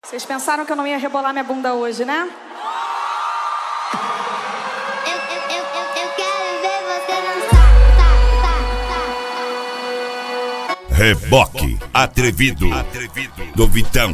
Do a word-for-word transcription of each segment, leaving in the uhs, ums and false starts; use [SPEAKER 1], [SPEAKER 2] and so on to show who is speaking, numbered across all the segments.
[SPEAKER 1] Vocês pensaram que eu não ia rebolar minha bunda hoje, né?
[SPEAKER 2] Eu, eu, eu, eu, eu quero ver você dançar, tá, tá, tá.
[SPEAKER 3] Reboque atrevido, atrevido do Vitão.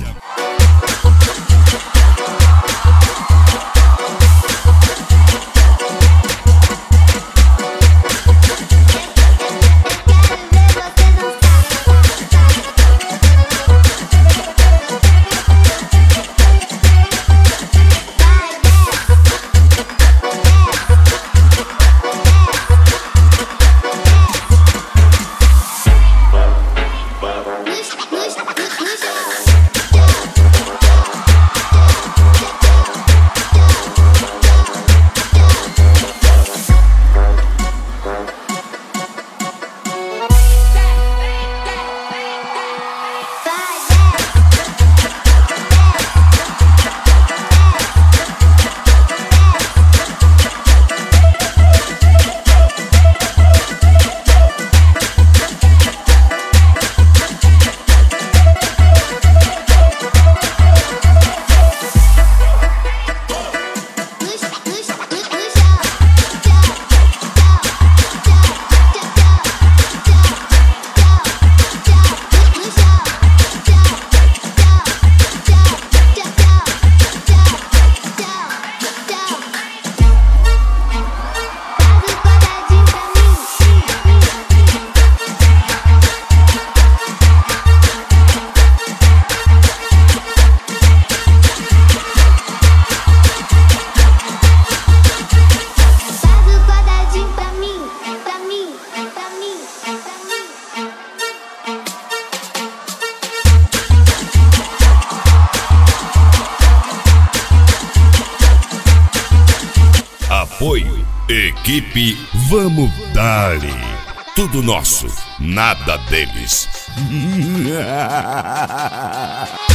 [SPEAKER 3] Apoio, equipe, vamos dar-lhe. Tudo nosso, nada deles.